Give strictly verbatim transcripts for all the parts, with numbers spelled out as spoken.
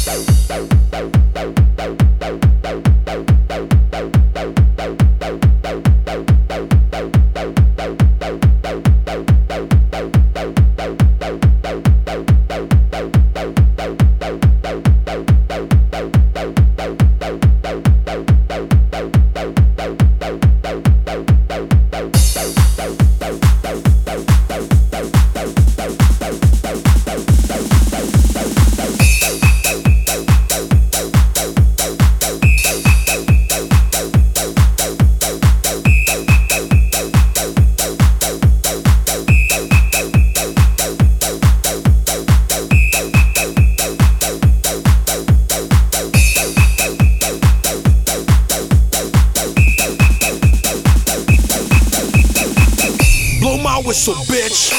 Whistle, bitch.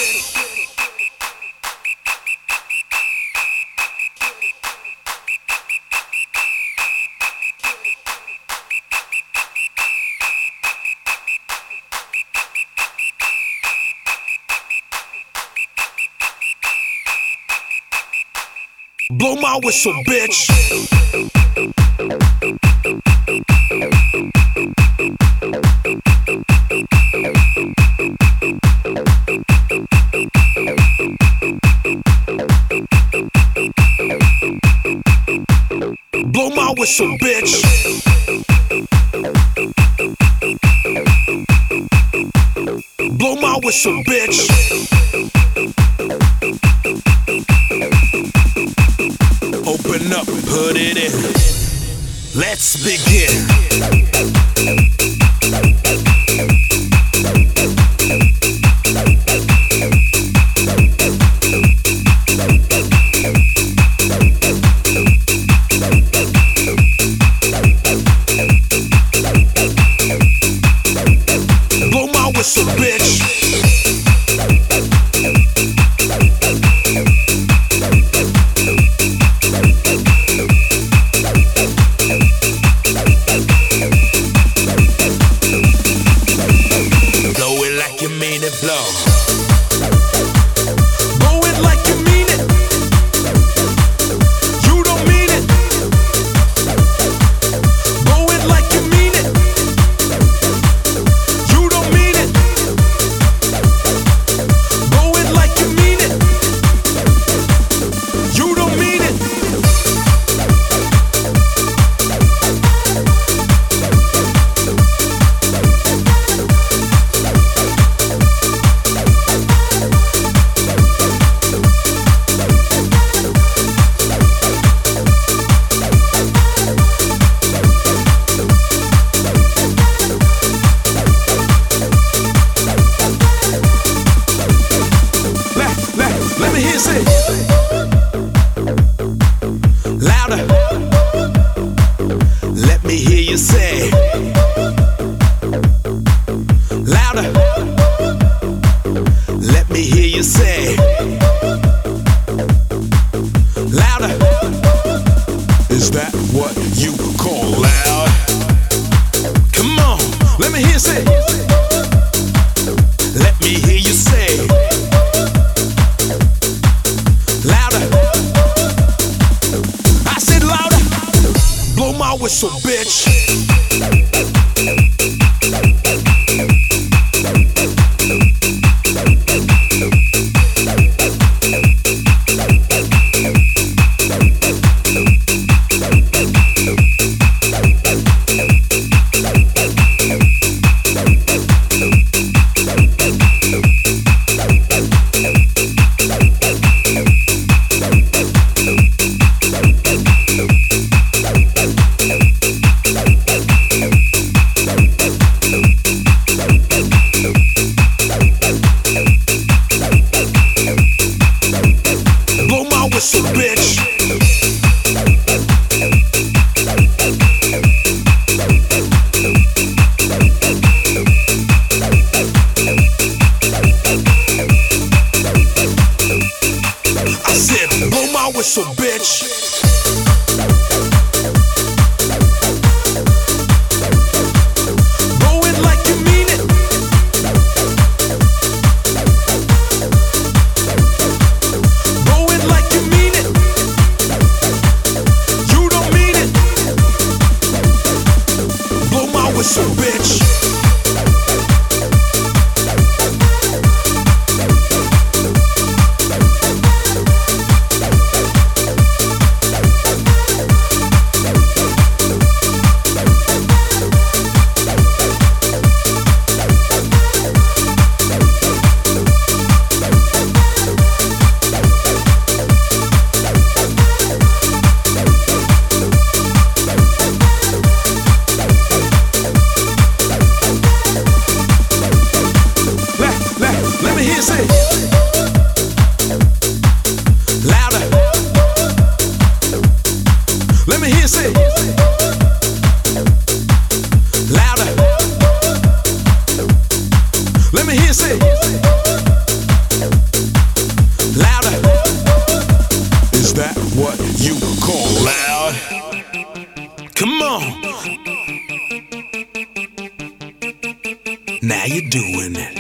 Blow my whistle, bitch. Blow my whistle, bitch. Blow my whistle, bitch. Open up, put it in. Let's begin. Blow my whistle, bitch. Blow it like you mean it, blow. Blow it like you mean it. You don't mean it. Blow it like you mean it. You don't mean it. Blow it like you mean it. You don't mean it. Let me hear you say louder. Let me hear you say louder. Let me hear you say louder. Is that what you call loud? Come on, let me hear you say. Let me hear you say louder. I said louder. Blow my whistle, bitch. Blow my whistle, bitch. I said, blow my whistle, bitch. Blow it like you mean it. Blow it like you mean it. you're doing it.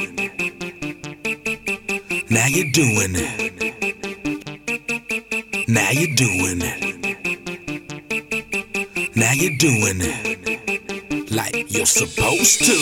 Now you're doing it. Now you're doing it. Now you're doing it like you're supposed to.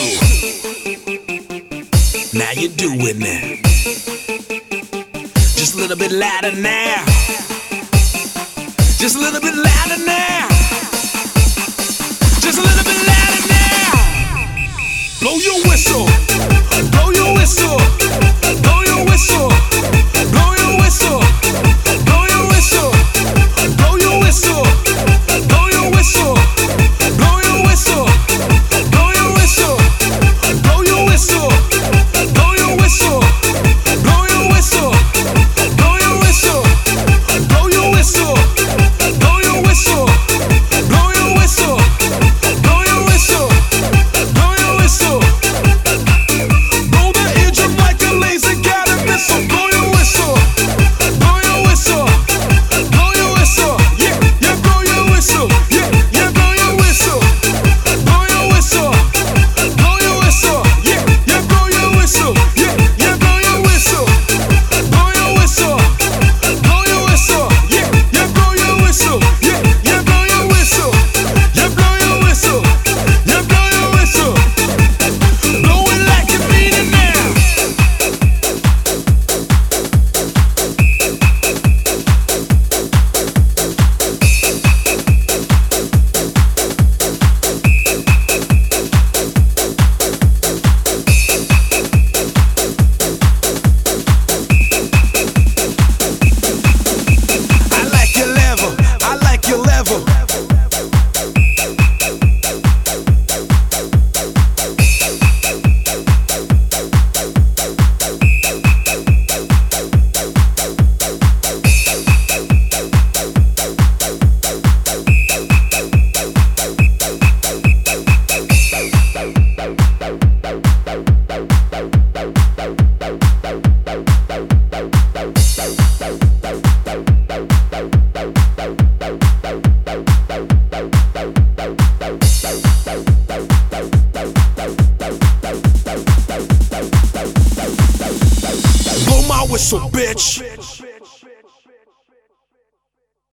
Now you're doing it. Just a little bit louder now. Just a little bit louder now. Just a little bit louder now. Blow your whistle. Blow your whistle. Blow your whistle. Blow your whistle. Blow your whistle. Blow your whistle. Blow your whistle. Blow your whistle. Blow your whistle. Blow your whistle. Blow your whistle. Blow your whistle. Blow your whistle. Blow your whistle. Blow your whistle. Blow your whistle. Blow your whistle. Blow your whistle. Blow the eardrum like a laser guided missile. Blow your whistle. Blow your whistle. Blow your whistle. Yeah, yeah, blow your whistle. Yeah, yeah, blow your whistle. Blow your whistle. Blow your whistle. Yeah, yeah, blow your whistle. Yeah, yeah, blow your whistle. Blow your whistle. Blow your whistle. Yeah, yeah, blow your whistle. Yeah, yeah, blow your whistle. Yeah, blow your whistle. Yeah, blow your whistle. Blow it like you mean it now. I like your level. I like your level. Blow my whistle, bitch.